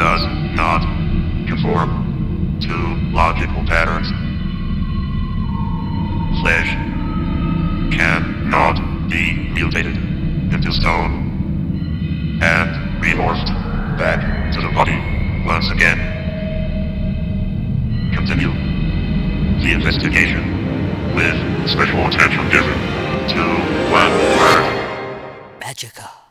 does not conform to logical patterns. Flesh cannot be mutated into stone and remorphed back to the body once again. Continue the investigation with special attention given to one word. Magica.